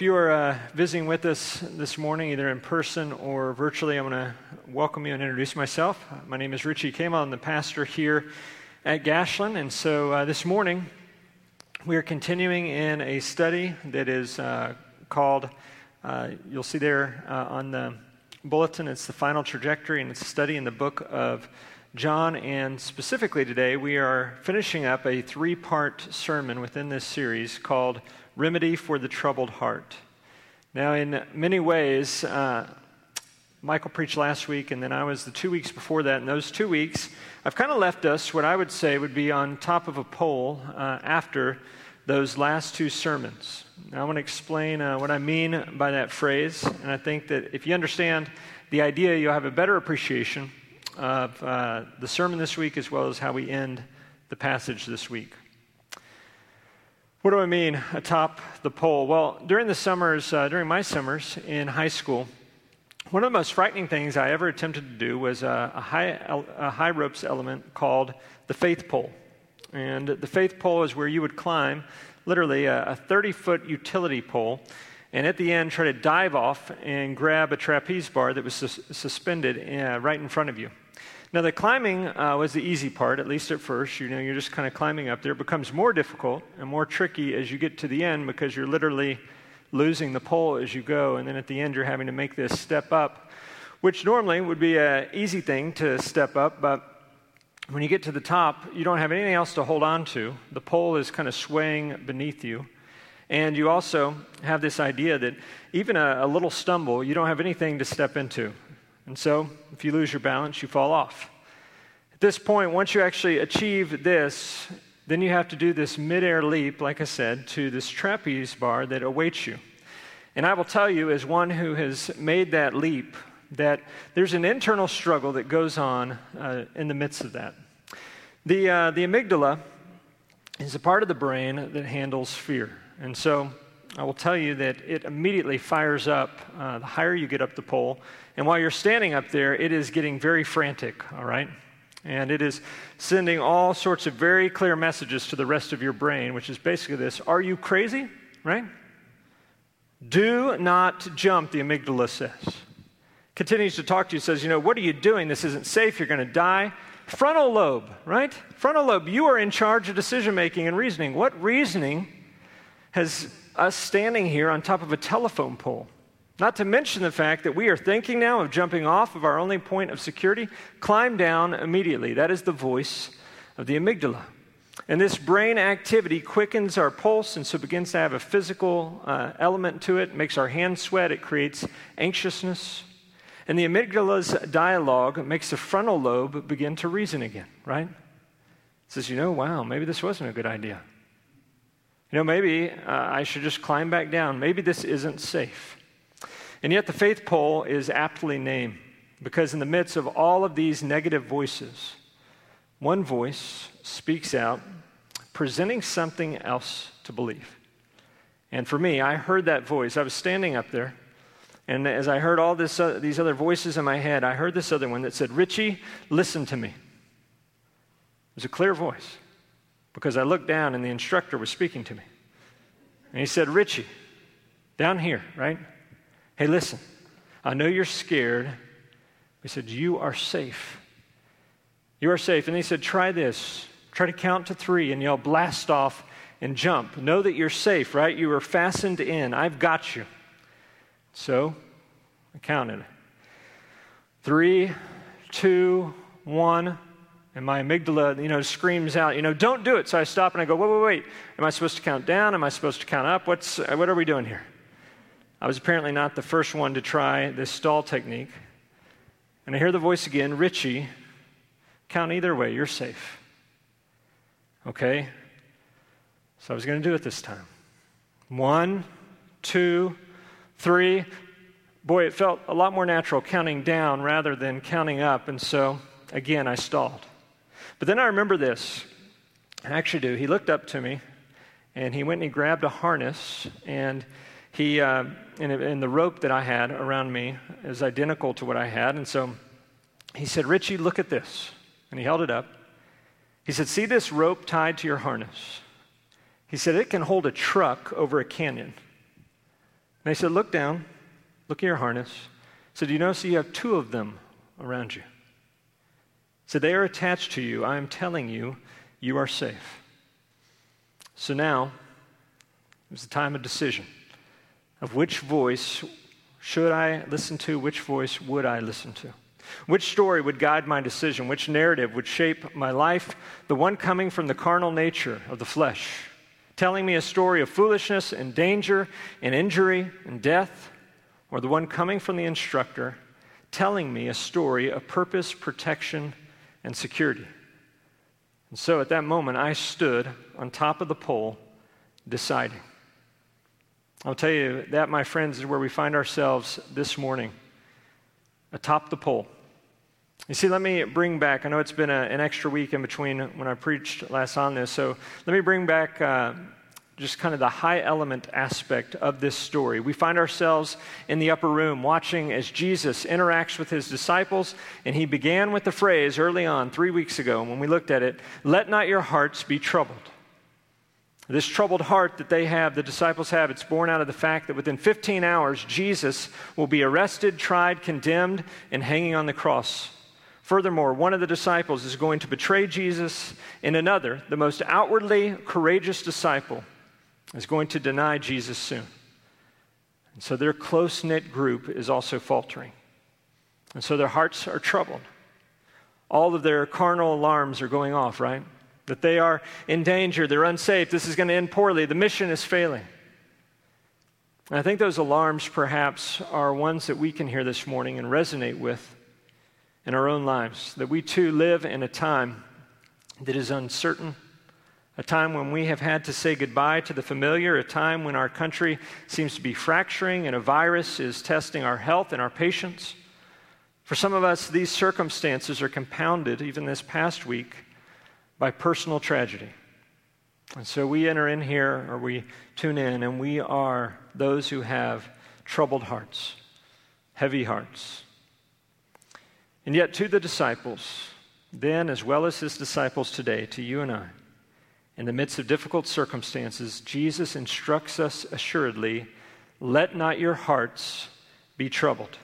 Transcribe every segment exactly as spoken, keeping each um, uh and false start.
if you are uh, visiting with us this morning, either in person or virtually, I want to welcome you and introduce myself. My name is Richie Kama. I'm the pastor here at Gashland. And so uh, this morning, we are continuing in a study that is uh, called, uh, you'll see there uh, on the bulletin, it's the final trajectory, and it's a study in the book of John. And specifically today, we are finishing up a three-part sermon within this series called Remedy for the Troubled Heart. Now, in many ways, uh, Michael preached last week, and then I was the two weeks before that. In those two weeks, I've kind of left us what I would say would be on top of a pole uh, after those last two sermons. Now, I want to explain uh, what I mean by that phrase, and I think that if you understand the idea, you'll have a better appreciation of uh, the sermon this week as well as how we end the passage this week. What do I mean atop the pole? Well, during the summers, uh, during my summers in high school, one of the most frightening things I ever attempted to do was a, a, high, a high ropes element called the faith pole. And the faith pole is where you would climb literally a thirty-foot utility pole, and at the end try to dive off and grab a trapeze bar that was sus- suspended uh, right in front of you. Now, the climbing uh, was the easy part, at least at first. You know, you're just kind of climbing up there. It becomes more difficult and more tricky as you get to the end because you're literally losing the pole as you go. And then at the end, you're having to make this step up, which normally would be an easy thing to step up. But when you get to the top, you don't have anything else to hold on to. The pole is kind of swaying beneath you. And you also have this idea that even a, a little stumble, you don't have anything to step into. And so, if you lose your balance, you fall off. At this point, once you actually achieve this, then you have to do this midair leap, like I said, to this trapeze bar that awaits you. And I will tell you, as one who has made that leap, that there's an internal struggle that goes on uh, in the midst of that. The, uh, the amygdala is a part of the brain that handles fear. And so, I will tell you that it immediately fires up uh, the higher you get up the pole. And while you're standing up there, it is getting very frantic, all right? And it is sending all sorts of very clear messages to the rest of your brain, which is basically this: are you crazy, right? Do not jump, the amygdala says. Continues to talk to you, says, you know, what are you doing? This isn't safe. You're going to die. Frontal lobe, right? Frontal lobe, you are in charge of decision-making and reasoning. What reasoning has us standing here on top of a telephone pole? Not to mention the fact that we are thinking now of jumping off of our only point of security. Climb down immediately. That is the voice of the amygdala. And this brain activity quickens our pulse, and so begins to have a physical uh, element to it. It makes our hands sweat. It creates anxiousness. And the amygdala's dialogue makes the frontal lobe begin to reason again, right? It says, you know, wow, maybe this wasn't a good idea. You know, maybe uh, I should just climb back down. Maybe this isn't safe. And yet the faith pole is aptly named because in the midst of all of these negative voices, one voice speaks out, presenting something else to believe. And for me, I heard that voice. I was standing up there, and as I heard all this, uh, these other voices in my head, I heard this other one that said, Richie, listen to me. It was a clear voice. Because I looked down and the instructor was speaking to me. And he said, Richie, down here, right? Hey, listen, I know you're scared. He said, you are safe. You are safe. And he said, try this. Try to count to three and yell blast off and jump. Know that you're safe, right? You are fastened in. I've got you. So I counted. Three, two, one. And my amygdala, you know, screams out, you know, don't do it. So I stop and I go, wait, wait, wait. Am I supposed to count down? Am I supposed to count up? What's, what are we doing here? I was apparently not the first one to try this stall technique. And I hear the voice again, Richie, count either way. You're safe. Okay? So I was going to do it this time. One, two, three. Boy, it felt a lot more natural counting down rather than counting up. And so, again, I stalled. But then I remember this. I actually do. He looked up to me, and he went and he grabbed a harness, and he, uh, and, and the rope that I had around me is identical to what I had. And so he said, Richie, look at this. And he held it up. He said, see this rope tied to your harness? He said, it can hold a truck over a canyon. And they said, look down, look at your harness. He said, do you notice you have two of them around you? He said, they are attached to you. I am telling you, you are safe. So now, it was the time of decision of which voice should I listen to, which voice would I listen to? Which story would guide my decision? Which narrative would shape my life? The one coming from the carnal nature of the flesh, telling me a story of foolishness and danger and injury and death, or the one coming from the instructor, telling me a story of purpose, protection, and security. And so at that moment, I stood on top of the pole deciding. I'll tell you, that, my friends, is where we find ourselves this morning, atop the pole. You see, let me bring back, I know it's been a, an extra week in between when I preached last on this, so let me bring back uh, just kind of the high element aspect of this story. We find ourselves in the upper room watching as Jesus interacts with his disciples, and he began with the phrase early on, three weeks ago, when we looked at it, let not your hearts be troubled. This troubled heart that they have, the disciples have, it's born out of the fact that within fifteen hours, Jesus will be arrested, tried, condemned, and hanging on the cross. Furthermore, one of the disciples is going to betray Jesus, and another, the most outwardly courageous disciple, is going to deny Jesus soon. And so their close-knit group is also faltering. And so their hearts are troubled. All of their carnal alarms are going off, right? That they are in danger, they're unsafe, this is going to end poorly, the mission is failing. And I think those alarms perhaps are ones that we can hear this morning and resonate with in our own lives, that we too live in a time that is uncertain, a time when we have had to say goodbye to the familiar, a time when our country seems to be fracturing and a virus is testing our health and our patience. For some of us, these circumstances are compounded, even this past week, by personal tragedy. And so we enter in here, or we tune in, and we are those who have troubled hearts, heavy hearts. And yet to the disciples, then as well as his disciples today, to you and I, in the midst of difficult circumstances, Jesus instructs us assuredly, let not your hearts be troubled.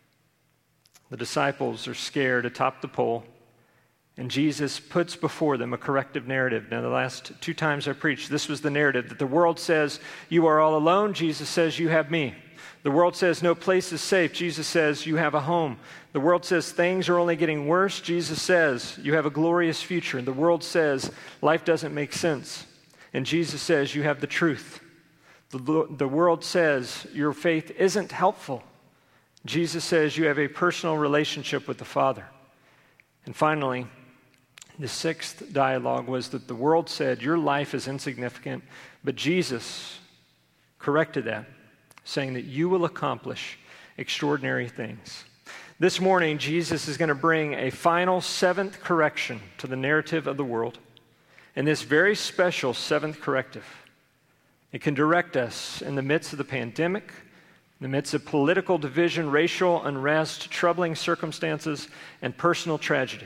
The disciples are scared atop the pole, and Jesus puts before them a corrective narrative. Now, the last two times I preached, this was the narrative that the world says, you are all alone. Jesus says, you have me. The world says, no place is safe. Jesus says, you have a home. The world says, things are only getting worse. Jesus says, you have a glorious future. The world says, life doesn't make sense. And Jesus says, you have the truth. The, the world says, your faith isn't helpful. Jesus says, you have a personal relationship with the Father. And finally, the sixth dialogue was that the world said, your life is insignificant, but Jesus corrected that, saying that you will accomplish extraordinary things. This morning, Jesus is going to bring a final seventh correction to the narrative of the world, and this very special seventh corrective. It can direct us in the midst of the pandemic, in the midst of political division, racial unrest, troubling circumstances, and personal tragedy.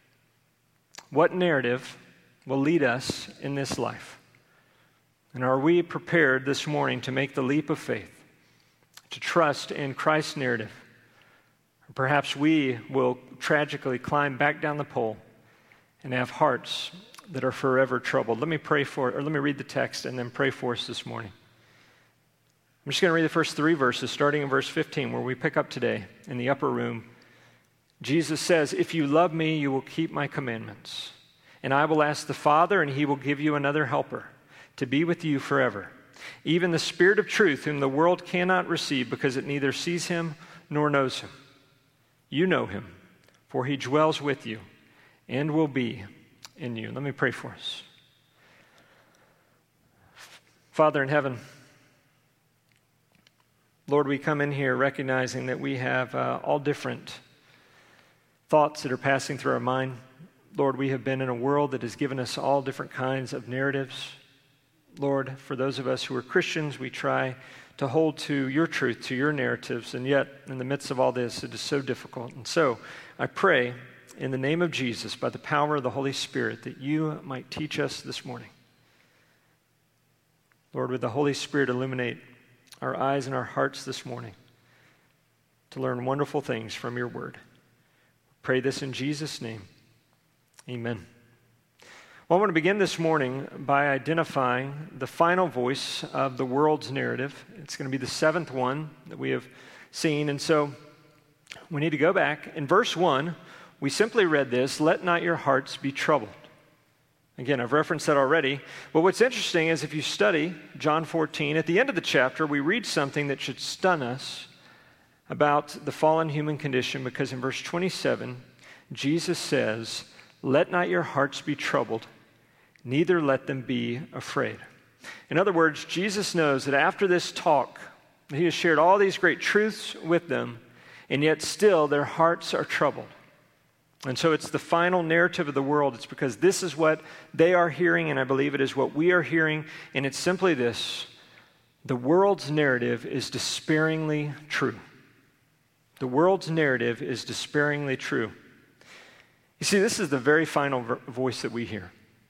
What narrative will lead us in this life? And are we prepared this morning to make the leap of faith, to trust in Christ's narrative? Or perhaps we will tragically climb back down the pole and have hearts that are forever troubled. Let me pray for it, or let me read the text and then pray for us this morning. I'm just going to read the first three verses, starting in verse fifteen, where we pick up today in the upper room. Jesus says, if you love me, you will keep my commandments. And I will ask the Father, and he will give you another helper to be with you forever. Even the Spirit of truth, whom the world cannot receive because it neither sees him nor knows him. You know him, for he dwells with you and will be in you. Let me pray for us. Father in heaven, Lord, we come in here recognizing that we have uh, all different thoughts that are passing through our mind. Lord, we have been in a world that has given us all different kinds of narratives. Lord, for those of us who are Christians, we try to hold to your truth, to your narratives, and yet in the midst of all this, it is so difficult. And so I pray in the name of Jesus, by the power of the Holy Spirit, that you might teach us this morning. Lord, would the Holy Spirit illuminate our eyes and our hearts this morning to learn wonderful things from your word. Pray this in Jesus' name. Amen. Well, I want to begin this morning by identifying the final voice of the world's narrative. It's going to be the seventh one that we have seen. And so we need to go back. In verse one, we simply read this, "Let not your hearts be troubled." Again, I've referenced that already. But what's interesting is if you study John fourteen, at the end of the chapter, we read something that should stun us about the fallen human condition, because in verse twenty-seven, Jesus says, "Let not your hearts be troubled, neither let them be afraid." In other words, Jesus knows that after this talk, he has shared all these great truths with them, and yet still their hearts are troubled. And so it's the final narrative of the world. It's because this is what they are hearing, and I believe it is what we are hearing, and it's simply this: the world's narrative is despairingly true. The world's narrative is despairingly true. You see, this is the very final vo- voice that we hear.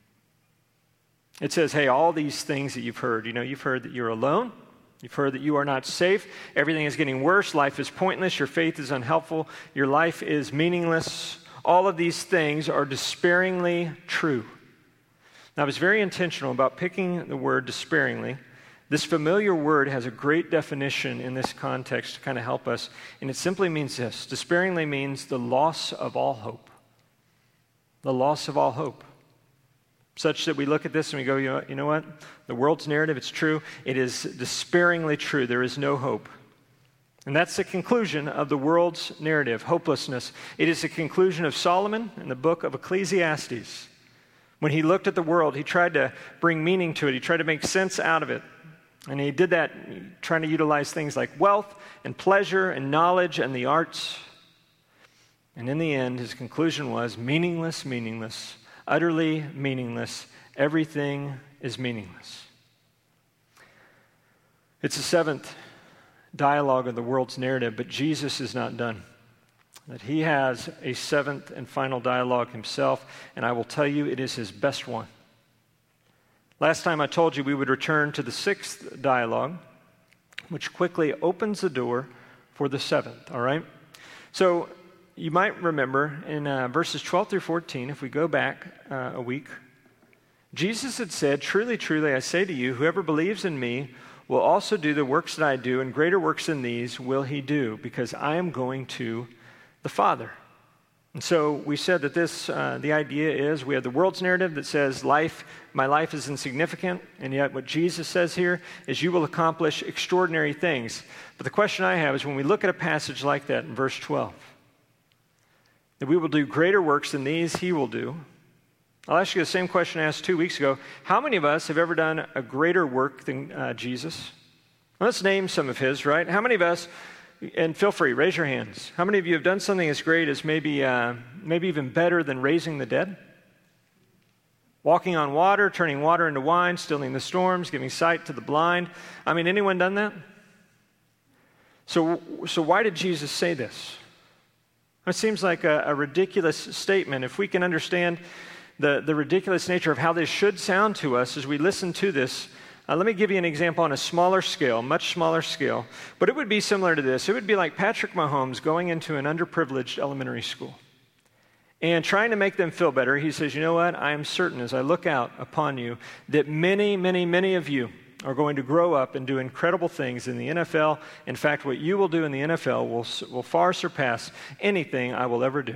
It says, hey, all these things that you've heard, you know, you've heard that you're alone. You've heard that you are not safe. Everything is getting worse. Life is pointless. Your faith is unhelpful. Your life is meaningless. All of these things are despairingly true. Now, I was very intentional about picking the word despairingly. This familiar word has a great definition in this context to kind of help us, and it simply means this. Despairingly means the loss of all hope. The loss of all hope. Such that we look at this and we go, you know, you know what? The world's narrative, it's true. It is despairingly true. There is no hope. And that's the conclusion of the world's narrative, hopelessness. It is the conclusion of Solomon in the book of Ecclesiastes. When he looked at the world, he tried to bring meaning to it. He tried to make sense out of it. And he did that trying to utilize things like wealth and pleasure and knowledge and the arts. And in the end, his conclusion was meaningless, meaningless, utterly meaningless. Everything is meaningless. It's the seventh dialogue of the world's narrative, but Jesus is not done. That he has a seventh and final dialogue himself, and I will tell you it is his best one. Last time I told you we would return to the sixth dialogue, which quickly opens the door for the seventh, all right? So you might remember in uh, verses twelve through fourteen, if we go back uh, a week, Jesus had said, "Truly, truly, I say to you, whoever believes in me will also do the works that I do, and greater works than these will he do, because I am going to the Father." And so we said that this, uh, the idea is we have the world's narrative that says life, my life is insignificant, and yet what Jesus says here is you will accomplish extraordinary things. But the question I have is when we look at a passage like that in verse twelve, that we will do greater works than these he will do. I'll ask you the same question I asked two weeks ago. How many of us have ever done a greater work than uh, Jesus? Well, let's name some of his, right? How many of us, and feel free, raise your hands. How many of you have done something as great as maybe, uh, maybe even better than raising the dead? Walking on water, turning water into wine, stilling the storms, giving sight to the blind. I mean, anyone done that? So, so why did Jesus say this? It seems like a, a ridiculous statement. If we can understand the, the ridiculous nature of how this should sound to us as we listen to this, uh, let me give you an example on a smaller scale, much smaller scale. But it would be similar to this. It would be like Patrick Mahomes going into an underprivileged elementary school and trying to make them feel better. He says, you know what? I am certain as I look out upon you that many, many, many of you are going to grow up and do incredible things in the N F L. In fact, what you will do in the N F L will, will far surpass anything I will ever do.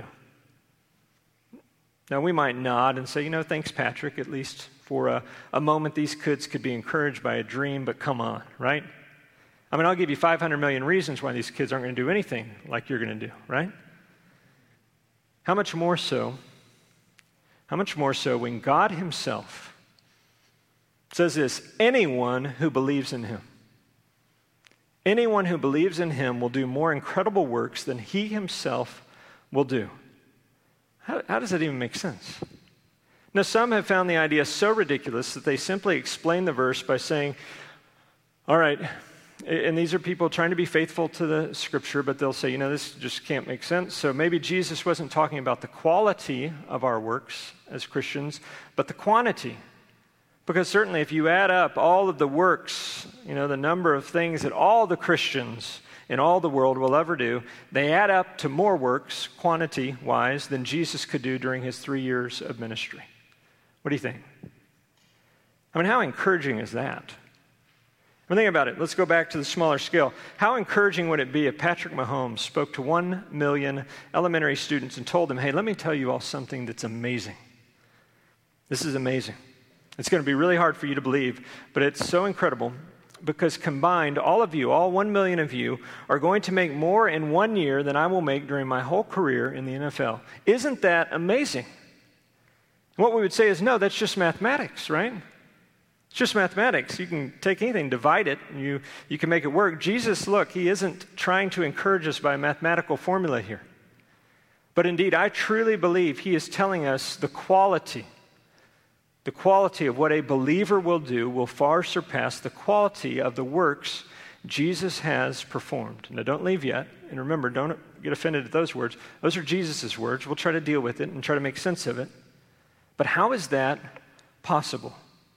Now, we might nod and say, you know, thanks, Patrick, at least for a, a moment these kids could be encouraged by a dream, but come on, right? I mean, I'll give you five hundred million reasons why these kids aren't going to do anything like you're going to do, right? How much more so, how much more so when God himself says this, anyone who believes in him, anyone who believes in him will do more incredible works than he himself will do. How, how does that even make sense? Now, some have found the idea so ridiculous that they simply explain the verse by saying, all right, and these are people trying to be faithful to the scripture, but they'll say, you know, this just can't make sense. So maybe Jesus wasn't talking about the quality of our works as Christians, but the quantity. Because certainly if you add up all of the works, you know, the number of things that all the Christians in all the world will ever do, they add up to more works, quantity-wise, than Jesus could do during his three years of ministry. What do you think? I mean, how encouraging is that? I mean, think about it. Let's go back to the smaller scale. How encouraging would it be if Patrick Mahomes spoke to one million elementary students and told them, hey, let me tell you all something that's amazing. This is amazing. It's going to be really hard for you to believe, but it's so incredible because combined, all of you, all one million of you, are going to make more in one year than I will make during my whole career in the N F L. Isn't that amazing? What we would say is, no, that's just mathematics, right? It's just mathematics. You can take anything, divide it, and you, you can make it work. Jesus, look, he isn't trying to encourage us by a mathematical formula here. But indeed, I truly believe he is telling us the quality The quality of what a believer will do will far surpass the quality of the works Jesus has performed. Now, don't leave yet. And remember, don't get offended at those words. Those are Jesus' words. We'll try to deal with it and try to make sense of it. But how is that possible?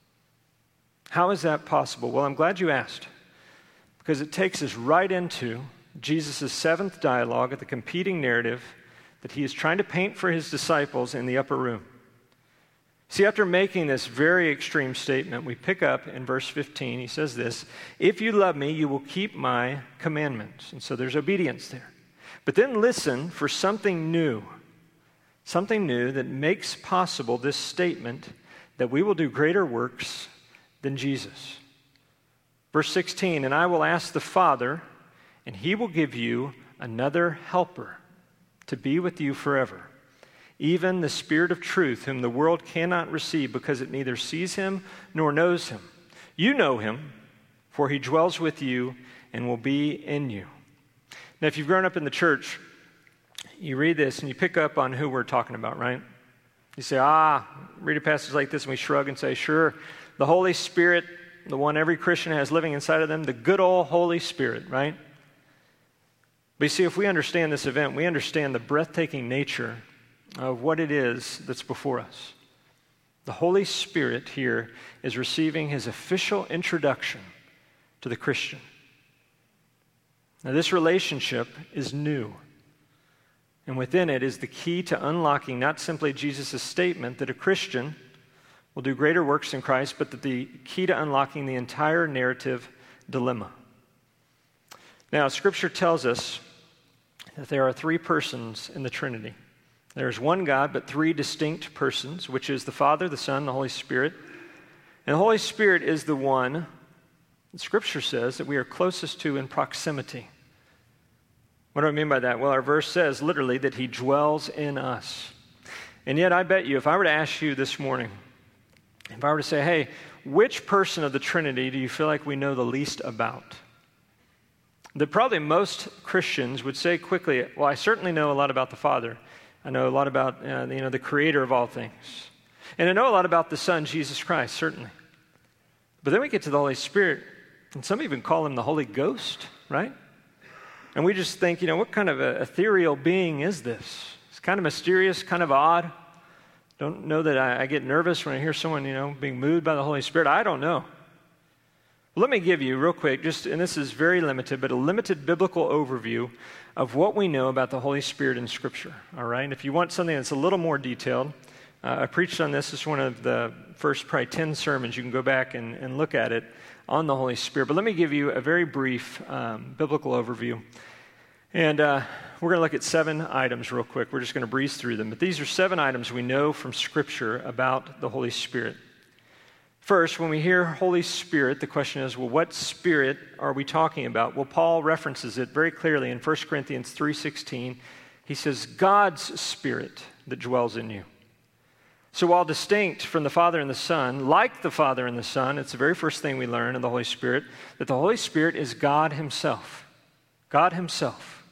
How is that possible? Well, I'm glad you asked, because it takes us right into Jesus' seventh dialogue at the competing narrative that he is trying to paint for his disciples in the upper room. See, after making this very extreme statement, we pick up in verse fifteen. He says this, if you love me, you will keep my commandments. And so there's obedience there. But then listen for something new, something new that makes possible this statement that we will do greater works than Jesus. Verse sixteen, and I will ask the Father, and he will give you another helper to be with you forever. Even the Spirit of truth, whom the world cannot receive because it neither sees him nor knows him. You know him, for he dwells with you and will be in you. Now, if you've grown up in the church, you read this and you pick up on who we're talking about, right? You say, ah, read a passage like this and we shrug and say, sure, the Holy Spirit, the one every Christian has living inside of them, the good old Holy Spirit, right? But you see, if we understand this event, we understand the breathtaking nature of what it is that's before us. The Holy Spirit here is receiving his official introduction to the Christian. Now, this relationship is new, and within it is the key to unlocking not simply Jesus' statement that a Christian will do greater works than Christ, but that the key to unlocking the entire narrative dilemma. Now, Scripture tells us that there are three persons in the Trinity. There's one God, but three distinct persons, which is the Father, the Son, the Holy Spirit. And the Holy Spirit is the one, the Scripture says, that we are closest to in proximity. What do I mean by that? Well, our verse says literally that he dwells in us. And yet I bet you, if I were to ask you this morning, if I were to say, hey, which person of the Trinity do you feel like we know the least about? That probably most Christians would say quickly, well, I certainly know a lot about the Father. I know a lot about uh, you know, the creator of all things. And I know a lot about the Son, Jesus Christ, certainly. But then we get to the Holy Spirit, and some even call him the Holy Ghost, right? And we just think, you know, what kind of a ethereal being is this? It's kind of mysterious, kind of odd. Don't know that I, I get nervous when I hear someone, you know, being moved by the Holy Spirit. I don't know. Well, let me give you real quick, just, and this is very limited, but a limited biblical overview of what we know about the Holy Spirit in Scripture, all right? And if you want something that's a little more detailed, uh, I preached on this. This is one of the first probably ten sermons. You can go back and, and look at it on the Holy Spirit. But let me give you a very brief um, biblical overview. And uh, we're going to look at seven items real quick. We're just going to breeze through them. But these are seven items we know from Scripture about the Holy Spirit. First, when we hear Holy Spirit, the question is, well, what Spirit are we talking about? Well, Paul references it very clearly in First Corinthians three sixteen. He says, God's Spirit that dwells in you. So while distinct from the Father and the Son, like the Father and the Son, it's the very first thing we learn in the Holy Spirit, that the Holy Spirit is God himself. God himself.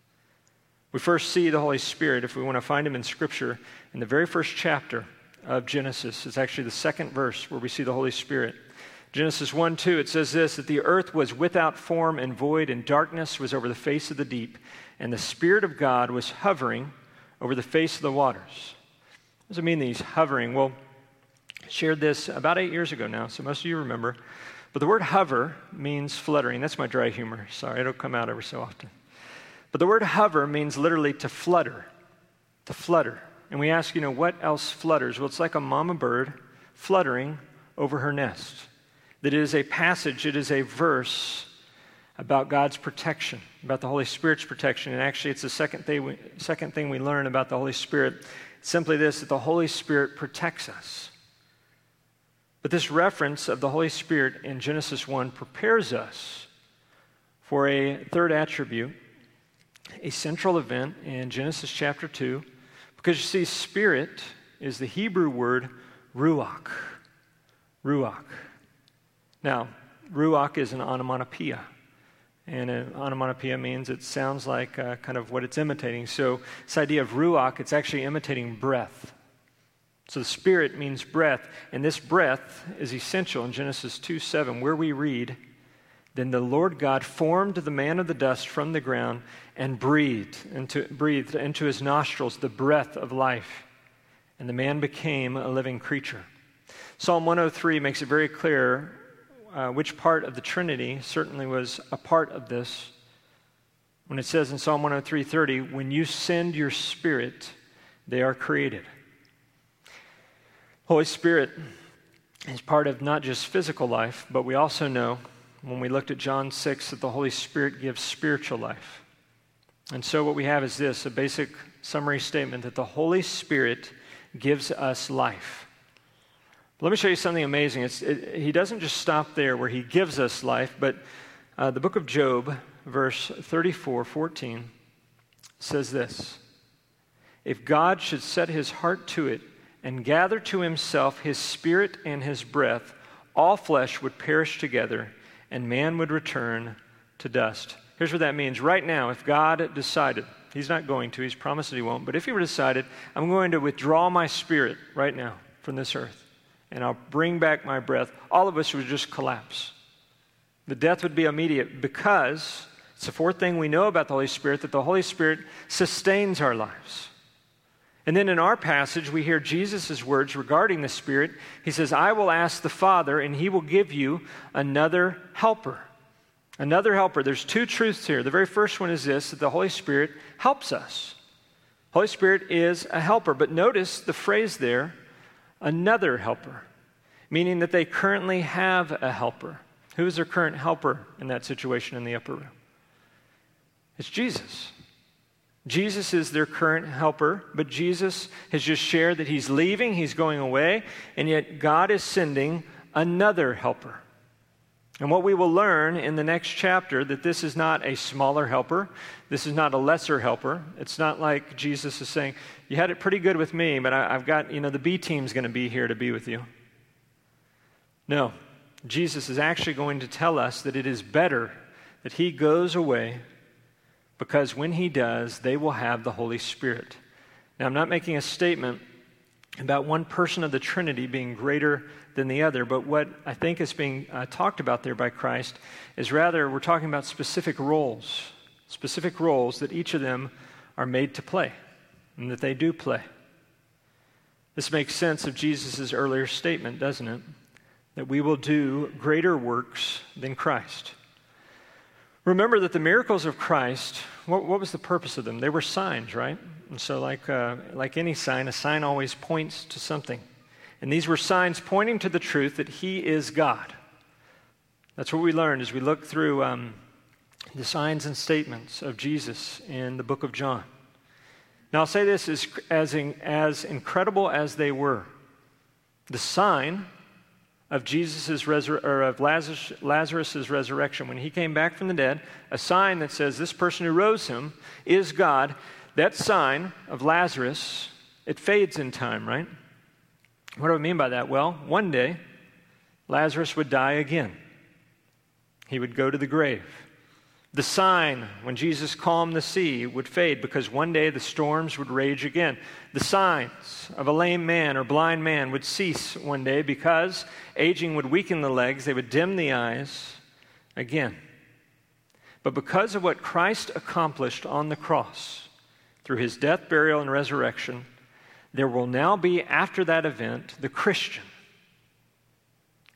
We first see the Holy Spirit, if we want to find him in Scripture, in the very first chapter of Genesis. It's actually the second verse where we see the Holy Spirit. Genesis one two, it says this, that the earth was without form and void, and darkness was over the face of the deep, and the Spirit of God was hovering over the face of the waters. What does it mean that he's hovering? Well, Shared this about eight years ago now, so most of you remember. But the word hover means fluttering. That's my dry humor. Sorry, it'll come out every so often. But the word hover means literally to flutter, to flutter. And we ask, you know, what else flutters? Well, it's like a mama bird fluttering over her nest. That it is a passage, it is a verse about God's protection, about the Holy Spirit's protection. And actually, it's the second thing we, second thing we learn about the Holy Spirit. It's simply this, that the Holy Spirit protects us. But this reference of the Holy Spirit in Genesis one prepares us for a third attribute, a central event in Genesis chapter two, because you see, spirit is the Hebrew word ruach. Ruach. Now, ruach is an onomatopoeia, and an onomatopoeia means it sounds like uh, kind of what it's imitating. So this idea of ruach, it's actually imitating breath. So the Spirit means breath, and this breath is essential in Genesis two seven, where we read, "Then the Lord God formed the man of the dust from the ground and breathed into, breathed into his nostrils the breath of life, and the man became a living creature." Psalm one oh three makes it very clear uh, which part of the Trinity certainly was a part of this. When it says in Psalm one oh three thirty, "When you send your Spirit, they are created." Holy Spirit is part of not just physical life, but we also know, when we looked at John six, that the Holy Spirit gives spiritual life. And so what we have is this, a basic summary statement, that the Holy Spirit gives us life. Let me show you something amazing. It's, it, he doesn't just stop there where he gives us life, but uh, the book of Job, verse thirty-four fourteen, says this, "If God should set his heart to it, and gather to himself his spirit and his breath, all flesh would perish together, and man would return to dust." Here's what that means. Right now, if God decided, he's not going to, he's promised that he won't, but if he were decided, I'm going to withdraw my spirit right now from this earth, and I'll bring back my breath, all of us would just collapse. The death would be immediate, because it's the fourth thing we know about the Holy Spirit, that the Holy Spirit sustains our lives. And then in our passage, we hear Jesus' words regarding the Spirit. He says, "I will ask the Father, and he will give you another helper." Another helper. There's two truths here. The very first one is this, that the Holy Spirit helps us. Holy Spirit is a helper. But notice the phrase there, another helper, meaning that they currently have a helper. Who is their current helper in that situation in the upper room? It's Jesus. Jesus is their current helper, but Jesus has just shared that he's leaving, he's going away, and yet God is sending another helper. And what we will learn in the next chapter, that this is not a smaller helper, this is not a lesser helper. It's not like Jesus is saying, you had it pretty good with me, but I, I've got, you know, the B team's going to be here to be with you. No, Jesus is actually going to tell us that it is better that he goes away, because when he does, they will have the Holy Spirit. Now, I'm not making a statement about one person of the Trinity being greater than the other, but what I think is being uh, talked about there by Christ is rather we're talking about specific roles, specific roles that each of them are made to play, and that they do play. This makes sense of Jesus' earlier statement, doesn't it? That we will do greater works than Christ. Remember that the miracles of Christ, what, what was the purpose of them? They were signs, right? And so like, uh, like any sign, a sign always points to something. And these were signs pointing to the truth that he is God. That's what we learned as we look through um, the signs and statements of Jesus in the book of John. Now I'll say this, as, as, in, as incredible as they were, the sign of Jesus's resur- or of Lazarus, Lazarus' resurrection, when he came back from the dead, a sign that says this person who rose him is God. That sign of Lazarus, it fades in time, right? What do I mean by that? Well, one day, Lazarus would die again. He would go to the grave. The sign, when Jesus calmed the sea, would fade because one day the storms would rage again. The signs of a lame man or blind man would cease one day because aging would weaken the legs, they would dim the eyes again. But because of what Christ accomplished on the cross, through his death, burial, and resurrection, there will now be, after that event, the Christian,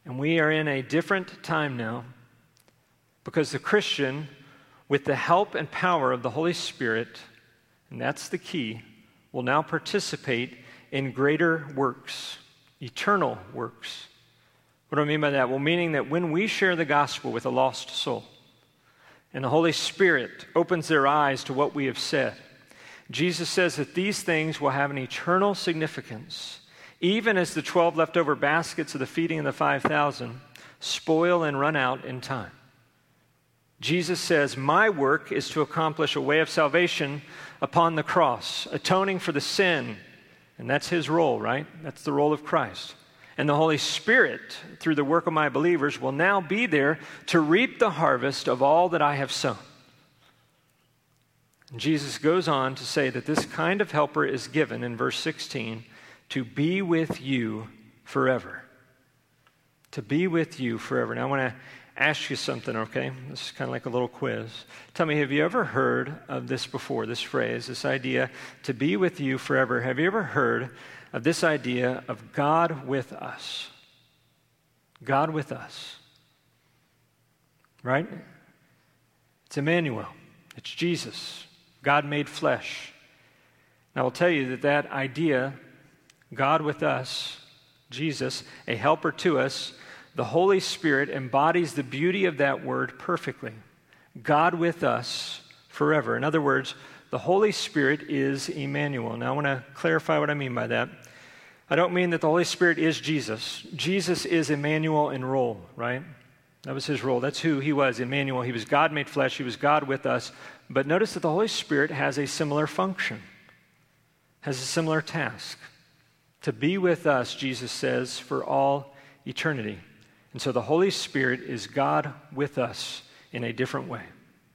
And we are in a different time now because the Christian, with the help and power of the Holy Spirit, and that's the key, will now participate in greater works, eternal works. What do I mean by that? Well, meaning that when we share the gospel with a lost soul, and the Holy Spirit opens their eyes to what we have said, Jesus says that these things will have an eternal significance, even as the twelve leftover baskets of the feeding of the five thousand spoil and run out in time. Jesus says, my work is to accomplish a way of salvation upon the cross, atoning for the sin, and that's his role, right? That's the role of Christ. And the Holy Spirit, through the work of my believers, will now be there to reap the harvest of all that I have sown. And Jesus goes on to say that this kind of helper is given in verse sixteen to be with you forever. To be with you forever. Now I want to ask you something, okay? This is kind of like a little quiz. Tell me, have you ever heard of this before, this phrase, this idea, to be with you forever? Have you ever heard of this idea of God with us? God with us. Right? It's Emmanuel. It's Jesus. God made flesh. Now I'll tell you that that idea, God with us, Jesus, a helper to us, the Holy Spirit embodies the beauty of that word perfectly. God with us forever. In other words, the Holy Spirit is Emmanuel. Now I want to clarify what I mean by that. I don't mean that the Holy Spirit is Jesus. Jesus is Emmanuel in role, right? That was his role. That's who he was, Emmanuel. He was God made flesh. He was God with us. But notice that the Holy Spirit has a similar function, has a similar task. To be with us, Jesus says, for all eternity. And so the Holy Spirit is God with us in a different way.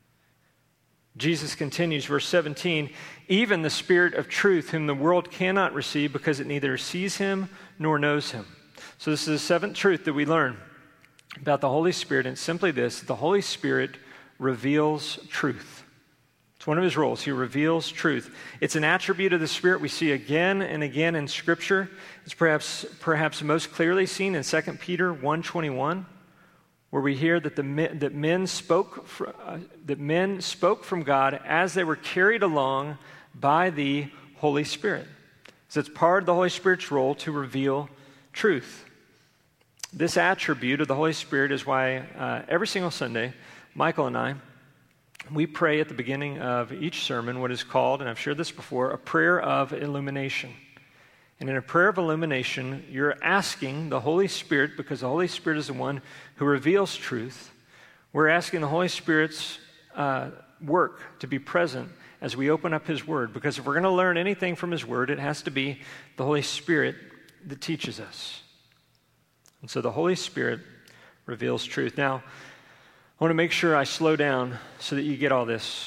Jesus continues, verse seventeen, even the Spirit of truth, whom the world cannot receive because it neither sees him nor knows him. So this is the seventh truth that we learn about the Holy Spirit, and it's simply this: the Holy Spirit reveals truth. It's one of his roles. He reveals truth. It's an attribute of the Spirit we see again and again in Scripture. It's perhaps perhaps most clearly seen in Second Peter one twenty-one, where we hear that the men, that men spoke fr- uh, that men spoke from God as they were carried along by the Holy Spirit. So it's part of the Holy Spirit's role to reveal truth. This attribute of the Holy Spirit is why uh, every single Sunday, Michael and I, we pray at the beginning of each sermon what is called, and I've shared this before, a prayer of illumination. And in a prayer of illumination, you're asking the Holy Spirit, because the Holy Spirit is the one who reveals truth, we're asking the Holy Spirit's uh, work to be present as we open up his word. Because if we're going to learn anything from his word, it has to be the Holy Spirit that teaches us. And so the Holy Spirit reveals truth. Now, I want to make sure I slow down so that you get all this.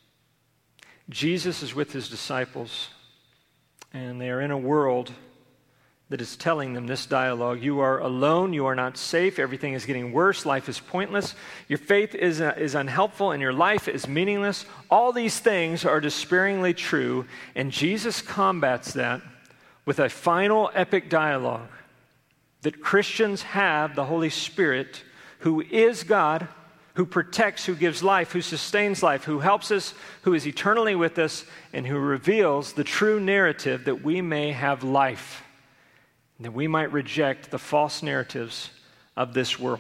Jesus is with his disciples, and they are in a world that is telling them this dialogue. You are alone. You are not safe. Everything is getting worse. Life is pointless. Your faith is, uh, is unhelpful, and your life is meaningless. All these things are despairingly true, and Jesus combats that with a final epic dialogue that Christians have the Holy Spirit, who is God, who protects, who gives life, who sustains life, who helps us, who is eternally with us, and who reveals the true narrative that we may have life, that we might reject the false narratives of this world.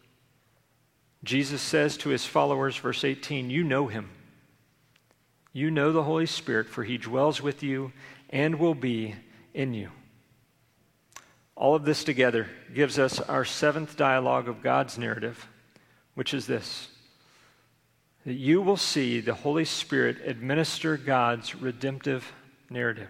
Jesus says to his followers, verse eighteen, you know him. You know the Holy Spirit, for he dwells with you and will be in you. All of this together gives us our seventh dialogue of God's narrative, which is this: that you will see the Holy Spirit administer God's redemptive narrative.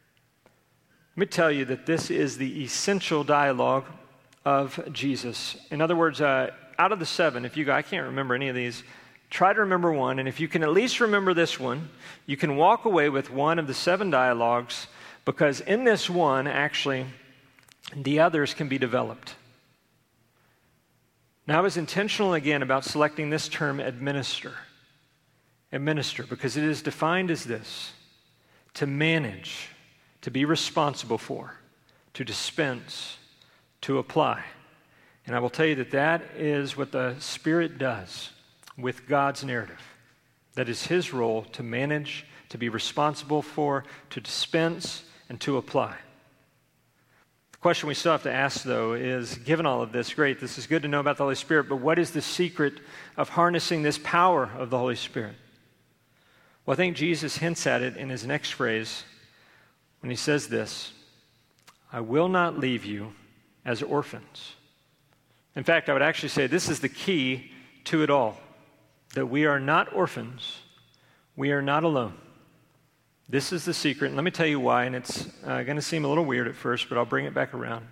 Let me tell you that this is the essential dialogue of Jesus. In other words, uh, out of the seven, if you go, I can't remember any of these, try to remember one, and if you can at least remember this one, you can walk away with one of the seven dialogues, because in this one, actually, the others can be developed. Now, I was intentional again about selecting this term, administer. Administer, because it is defined as this: to manage, to be responsible for, to dispense, to apply. And I will tell you that that is what the Spirit does with God's narrative. That is His role to manage, to be responsible for, to dispense, and to apply. The question we still have to ask, though, is, given all of this, great, this is good to know about the Holy Spirit, but what is the secret of harnessing this power of the Holy Spirit? Well, I think Jesus hints at it in his next phrase when he says this, I will not leave you as orphans. In fact, I would actually say this is the key to it all, that we are not orphans, we are not alone. This is the secret, and let me tell you why, and it's uh, going to seem a little weird at first, but I'll bring it back around.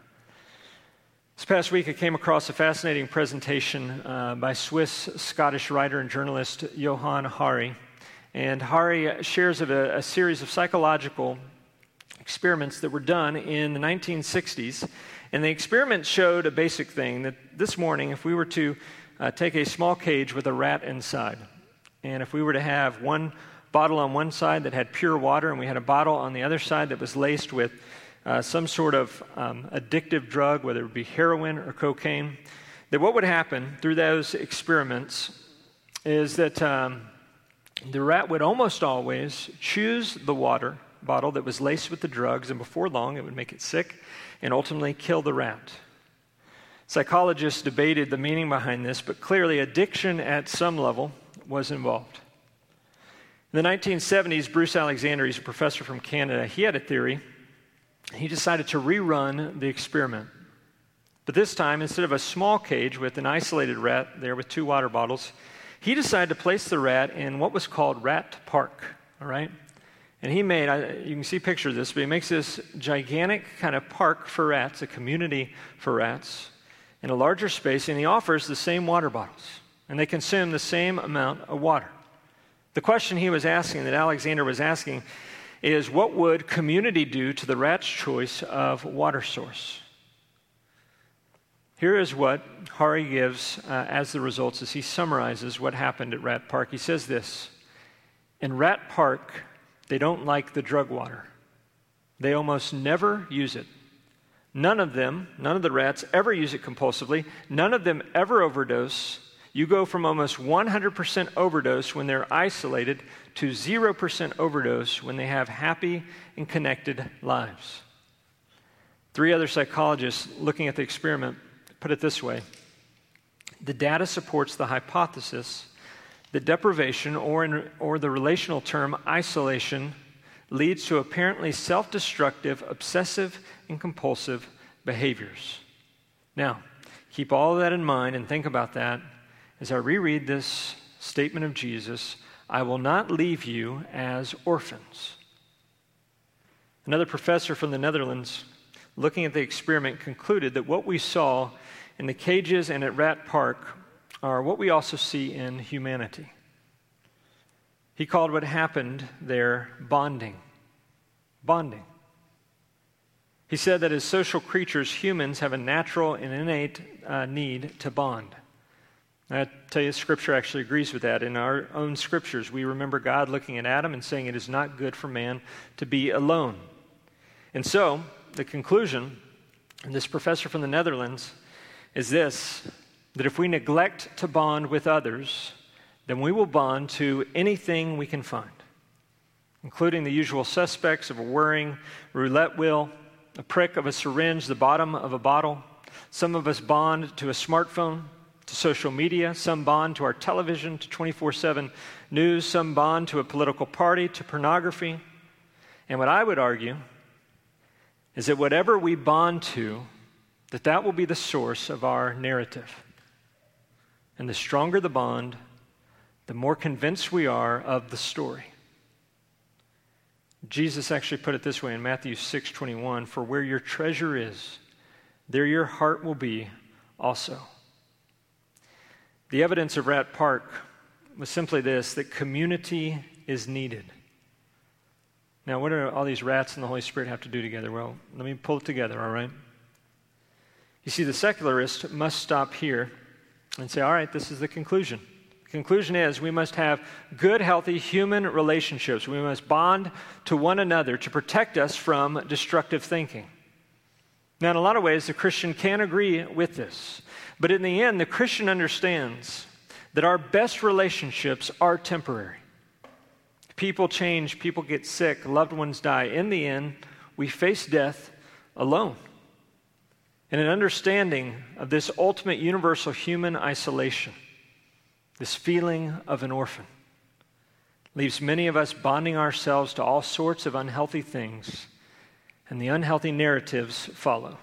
This past week, I came across a fascinating presentation uh, by Swiss-Scottish writer and journalist Johann Hari, and Hari shares of a, a series of psychological experiments that were done in the nineteen sixties, and the experiments showed a basic thing, that this morning, if we were to uh, take a small cage with a rat inside, and if we were to have one bottle on one side that had pure water, and we had a bottle on the other side that was laced with uh, some sort of um, addictive drug, whether it would be heroin or cocaine, that what would happen through those experiments is that um, the rat would almost always choose the water bottle that was laced with the drugs, and before long it would make it sick and ultimately kill the rat. Psychologists debated the meaning behind this, but clearly addiction at some level was involved. In the nineteen seventies, Bruce Alexander, he's a professor from Canada, he had a theory. He decided to rerun the experiment. But this time, instead of a small cage with an isolated rat there with two water bottles, he decided to place the rat in what was called Rat Park, all right? And he made, you can see pictures of this, but he makes this gigantic kind of park for rats, a community for rats, in a larger space, and he offers the same water bottles, and they consume the same amount of water. The question he was asking, that Alexander was asking, is what would community do to the rat's choice of water source? Here is what Hari gives uh, as the results as he summarizes what happened at Rat Park. He says this, in Rat Park, they don't like the drug water. They almost never use it. None of them, none of the rats ever use it compulsively. None of them ever overdose. You go from almost one hundred percent overdose when they're isolated to zero percent overdose when they have happy and connected lives. Three other psychologists looking at the experiment put it this way. The data supports the hypothesis that deprivation, or, in, or the relational term isolation, leads to apparently self-destructive, obsessive, and compulsive behaviors. Now, keep all of that in mind and think about that as I reread this statement of Jesus, I will not leave you as orphans. Another professor from the Netherlands, looking at the experiment, concluded that what we saw in the cages and at Rat Park are what we also see in humanity. He called what happened there bonding. Bonding. He said that as social creatures, humans have a natural and innate uh, need to bond. I tell you, Scripture actually agrees with that. In our own Scriptures, we remember God looking at Adam and saying it is not good for man to be alone. And so, the conclusion, and this professor from the Netherlands, is this, that if we neglect to bond with others, then we will bond to anything we can find, including the usual suspects of a whirring roulette wheel, a prick of a syringe, the bottom of a bottle. Some of us bond to a smartphone, to social media. Some bond to our television, to twenty-four seven news. Some bond to a political party, to pornography. And what I would argue is that whatever we bond to, that that will be the source of our narrative. And the stronger the bond, the more convinced we are of the story. Jesus actually put it this way in Matthew six twenty-one, for where your treasure is, there your heart will be also. The evidence of Rat Park was simply this, that community is needed. Now, what do all these rats and the Holy Spirit have to do together? Well, let me pull it together, all right? You see, the secularist must stop here and say, all right, this is the conclusion. The conclusion is we must have good, healthy human relationships. We must bond to one another to protect us from destructive thinking. Now, in a lot of ways, the Christian can agree with this. But in the end, the Christian understands that our best relationships are temporary. People change, people get sick, loved ones die. In the end, we face death alone. And an understanding of this ultimate universal human isolation, this feeling of an orphan, leaves many of us bonding ourselves to all sorts of unhealthy things, and the unhealthy narratives follow.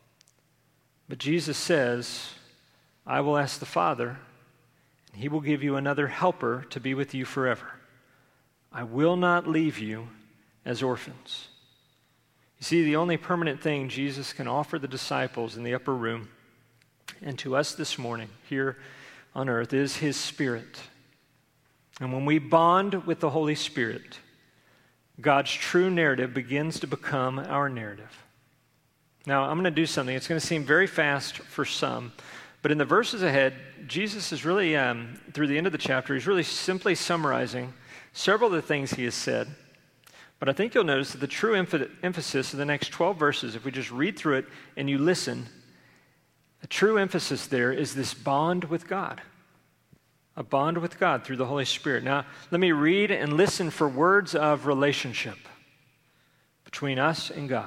But Jesus says, I will ask the Father, and he will give you another helper to be with you forever. I will not leave you as orphans. You see, the only permanent thing Jesus can offer the disciples in the upper room and to us this morning here on earth is his Spirit. And when we bond with the Holy Spirit, God's true narrative begins to become our narrative. Now, I'm going to do something. It's going to seem very fast for some, but in the verses ahead, Jesus is really, um, through the end of the chapter, he's really simply summarizing several of the things he has said. But I think you'll notice that the true emph- emphasis of the next twelve verses, if we just read through it and you listen, the true emphasis there is this bond with God. A bond with God through the Holy Spirit. Now, let me read and listen for words of relationship between us and God.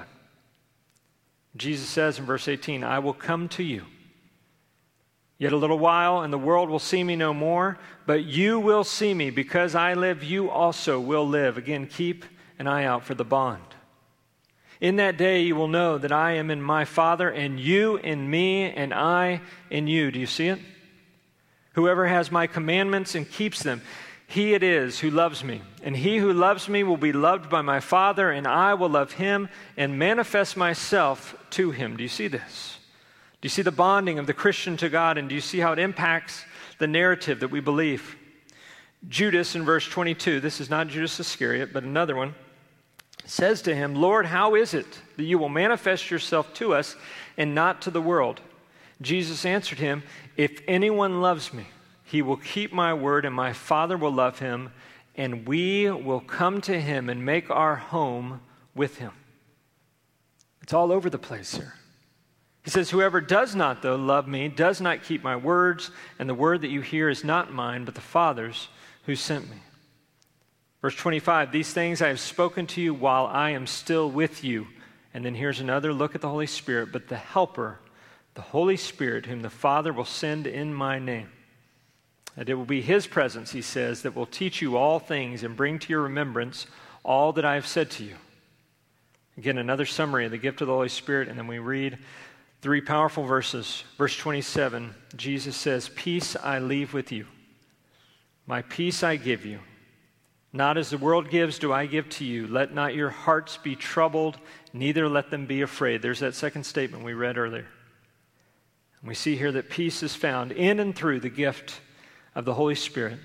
Jesus says in verse eighteen, I will come to you. Yet a little while, and the world will see me no more, but you will see me. Because I live, you also will live. Again, keep an eye out for the bond. In that day, you will know that I am in my Father, and you in me, and I in you. Do you see it? Whoever has my commandments and keeps them, he it is who loves me. And he who loves me will be loved by my Father, and I will love him and manifest myself to him. Do you see this? Do you see the bonding of the Christian to God, and do you see how it impacts the narrative that we believe? Judas in verse twenty-two, this is not Judas Iscariot, but another one, says to him, Lord, how is it that you will manifest yourself to us and not to the world? Jesus answered him, if anyone loves me, he will keep my word, and my Father will love him, and we will come to him and make our home with him. It's all over the place here. He says, whoever does not, though, love me, does not keep my words, and the word that you hear is not mine, but the Father's who sent me. Verse twenty-five, these things I have spoken to you while I am still with you. And then here's another look at the Holy Spirit, but the Helper, the Holy Spirit, whom the Father will send in my name. And it will be his presence, he says, that will teach you all things and bring to your remembrance all that I have said to you. Again, another summary of the gift of the Holy Spirit, and then we read three powerful verses. Verse twenty-seven, Jesus says, peace I leave with you. My peace I give you. Not as the world gives do I give to you. Let not your hearts be troubled, neither let them be afraid. There's that second statement we read earlier. And we see here that peace is found in and through the gift of the Holy Spirit.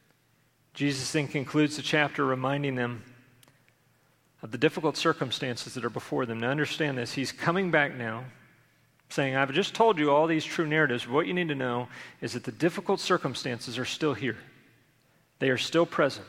Jesus then concludes the chapter reminding them of the difficult circumstances that are before them. Now understand this, he's coming back now, saying, I've just told you all these true narratives. What you need to know is that the difficult circumstances are still here. They are still present.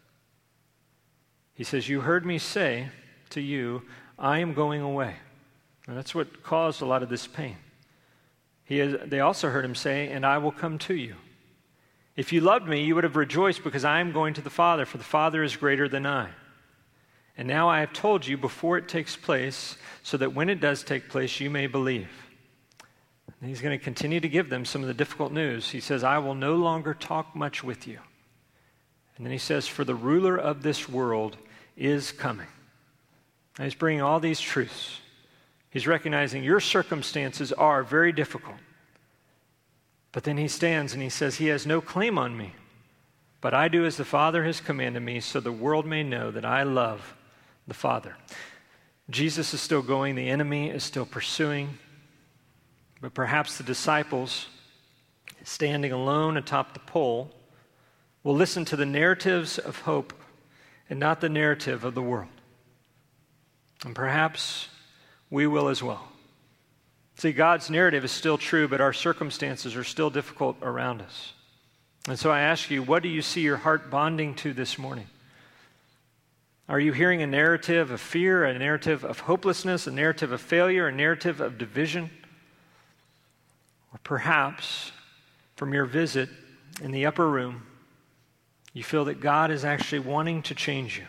He says, you heard me say to you, I am going away. And that's what caused a lot of this pain. He is, they also heard him say, and I will come to you. If you loved me, you would have rejoiced because I am going to the Father, for the Father is greater than I. And now I have told you before it takes place, so that when it does take place, you may believe. And he's going to continue to give them some of the difficult news. He says, I will no longer talk much with you. And then he says, for the ruler of this world is coming. And he's bringing all these truths. He's recognizing your circumstances are very difficult. But then he stands and he says, he has no claim on me. But I do as the Father has commanded me, so the world may know that I love the Father. Jesus is still going. The enemy is still pursuing. But perhaps the disciples, standing alone atop the pole, will listen to the narratives of hope and not the narrative of the world. And perhaps we will as well. See, God's narrative is still true, but our circumstances are still difficult around us. And so I ask you, what do you see your heart bonding to this morning? Are you hearing a narrative of fear, a narrative of hopelessness, a narrative of failure, a narrative of division? Or perhaps from your visit in the upper room, you feel that God is actually wanting to change you.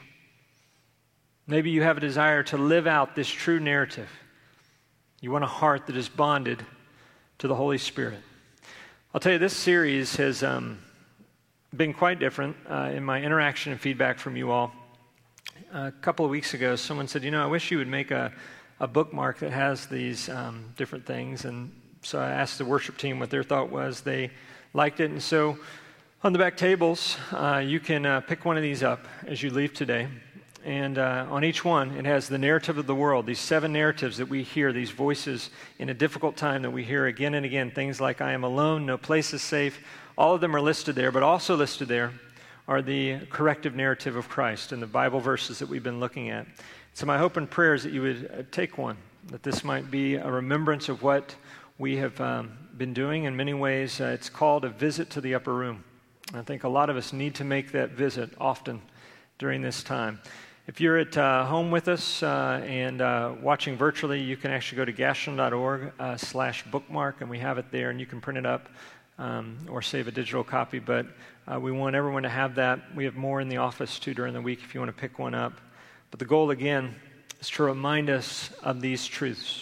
Maybe you have a desire to live out this true narrative. You want a heart that is bonded to the Holy Spirit. I'll tell you, this series has um, been quite different uh, in my interaction and feedback from you all. A couple of weeks ago, someone said, you know, I wish you would make a, a bookmark that has these um, different things. And so I asked the worship team what their thought was. They liked it. And so on the back tables, uh, you can uh, pick one of these up as you leave today. And uh, on each one, it has the narrative of the world, these seven narratives that we hear, these voices in a difficult time that we hear again and again. Things like, I am alone, no place is safe. All of them are listed there, but also listed there are the corrective narrative of Christ and the Bible verses that we've been looking at. So my hope and prayer is that you would uh, take one, that this might be a remembrance of what we have um, been doing. In many ways, uh, it's called a visit to the upper room. I think a lot of us need to make that visit often during this time. If you're at uh, home with us uh, and uh, watching virtually, you can actually go to gashland dot org uh, slash bookmark, and we have it there, and you can print it up um, or save a digital copy. But uh, we want everyone to have that. We have more in the office, too, during the week if you want to pick one up. But the goal, again, is to remind us of these truths.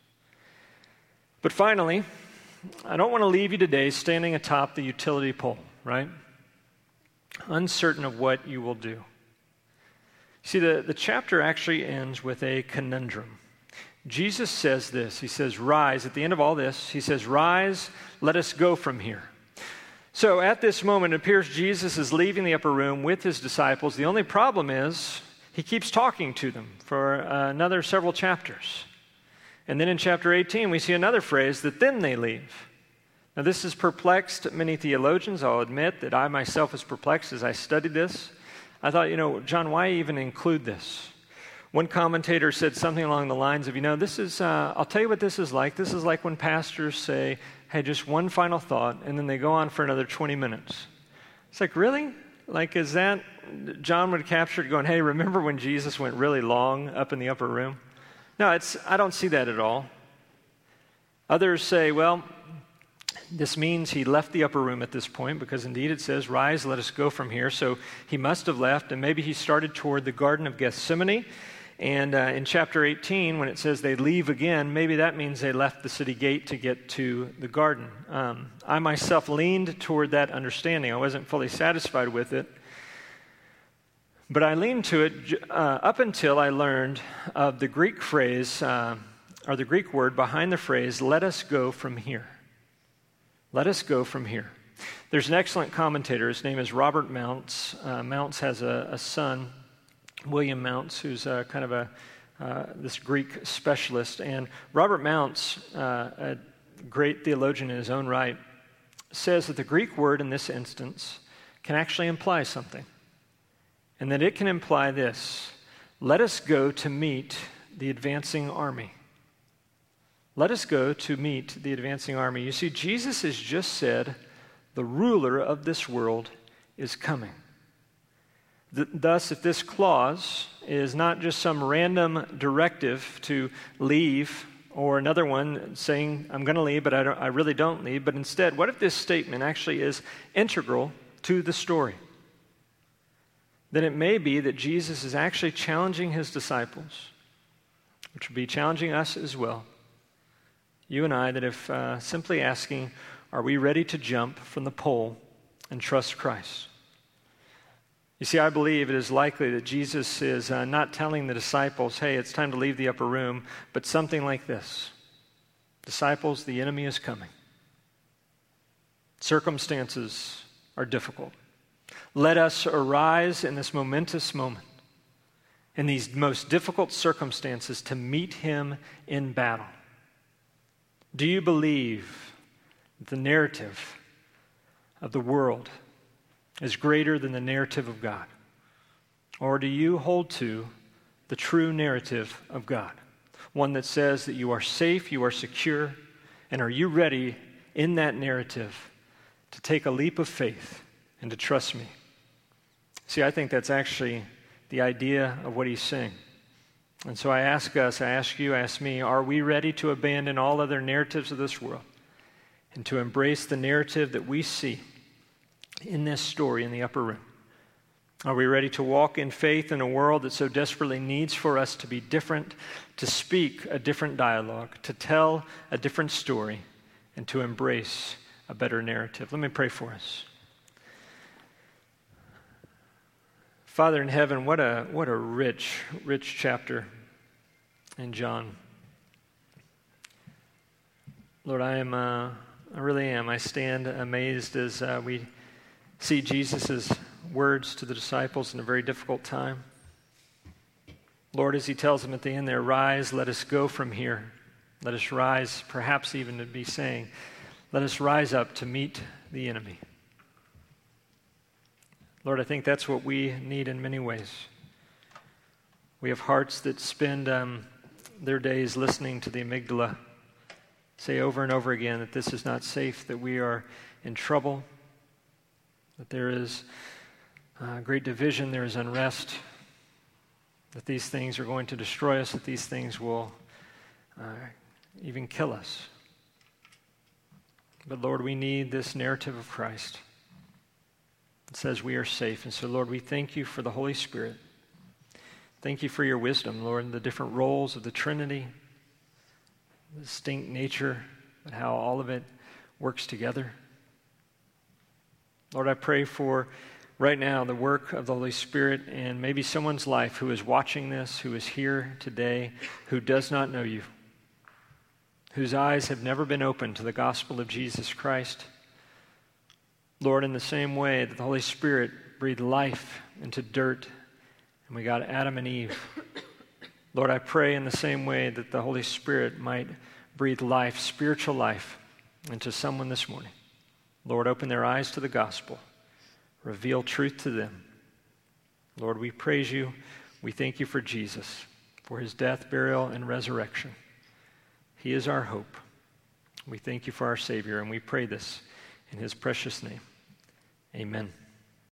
But finally, I don't want to leave you today standing atop the utility pole, right? Uncertain of what you will do. See, the, the chapter actually ends with a conundrum. Jesus says this. He says, rise. At the end of all this, he says, rise, let us go from here. So at this moment, it appears Jesus is leaving the upper room with his disciples. The only problem is he keeps talking to them for uh, another several chapters. And then in chapter eighteen, we see another phrase that then they leave. Now, this has perplexed many theologians. I'll admit that I myself was perplexed as I studied this. I thought, you know, John, why even include this? One commentator said something along the lines of, you know, this is, uh, I'll tell you what this is like. This is like when pastors say, hey, just one final thought, and then they go on for another twenty minutes. It's like, really? Like, is that, John would capture it going, hey, remember when Jesus went really long up in the upper room? No, it's, I don't see that at all. Others say, well, this means he left the upper room at this point because indeed it says, rise, let us go from here. So he must have left, and maybe he started toward the Garden of Gethsemane. And uh, in chapter eighteen, when it says they leave again, maybe that means they left the city gate to get to the garden. Um, I myself leaned toward that understanding. I wasn't fully satisfied with it. But I leaned to it uh, up until I learned of the Greek phrase, uh, or the Greek word behind the phrase, let us go from here. Let us go from here. There's an excellent commentator. His name is Robert Mounce. Uh, Mounce has a, a son, William Mounce, who's uh, kind of a uh, this Greek specialist. And Robert Mounce, uh, a great theologian in his own right, says that the Greek word in this instance can actually imply something. And that it can imply this: let us go to meet the advancing army. Let us go to meet the advancing army. You see, Jesus has just said, the ruler of this world is coming. Th- thus, if this clause is not just some random directive to leave, or another one saying, I'm going to leave, but I, don't, I really don't leave, but instead, what if this statement actually is integral to the story? Then it may be that Jesus is actually challenging his disciples, which would be challenging us as well. You and I, that if uh, simply asking, are we ready to jump from the pole and trust Christ? You see, I believe it is likely that Jesus is uh, not telling the disciples, hey, it's time to leave the upper room, but something like this. Disciples, the enemy is coming. Circumstances are difficult. Let us arise in this momentous moment, in these most difficult circumstances, to meet him in battle. Do you believe that the narrative of the world is greater than the narrative of God? Or do you hold to the true narrative of God? One that says that you are safe, you are secure, and are you ready in that narrative to take a leap of faith and to trust me? See, I think that's actually the idea of what he's saying. And so I ask us, I ask you, I ask me, are we ready to abandon all other narratives of this world and to embrace the narrative that we see in this story in the upper room? Are we ready to walk in faith in a world that so desperately needs for us to be different, to speak a different dialogue, to tell a different story, and to embrace a better narrative? Let me pray for us. Father in heaven, what a what a rich, rich chapter in John. Lord, I am, uh, I really am. I stand amazed as uh, we see Jesus' words to the disciples in a very difficult time. Lord, as he tells them at the end there, rise, let us go from here. Let us rise, perhaps even to be saying, let us rise up to meet the enemy. Lord, I think that's what we need in many ways. We have hearts that spend um, their days listening to the amygdala say over and over again that this is not safe, that we are in trouble, that there is uh, great division, there is unrest, that these things are going to destroy us, that these things will uh, even kill us. But Lord, we need this narrative of Christ. It says we are safe. And so, Lord, we thank you for the Holy Spirit. Thank you for your wisdom, Lord, and the different roles of the Trinity, the distinct nature, but how all of it works together. Lord, I pray for right now the work of the Holy Spirit in maybe someone's life who is watching this, who is here today, who does not know you, whose eyes have never been opened to the gospel of Jesus Christ. Lord, in the same way that the Holy Spirit breathed life into dirt and we got Adam and Eve, Lord, I pray in the same way that the Holy Spirit might breathe life, spiritual life, into someone this morning. Lord, open their eyes to the gospel. Reveal truth to them. Lord, we praise you. We thank you for Jesus, for his death, burial, and resurrection. He is our hope. We thank you for our Savior, and we pray this in his precious name. Amen.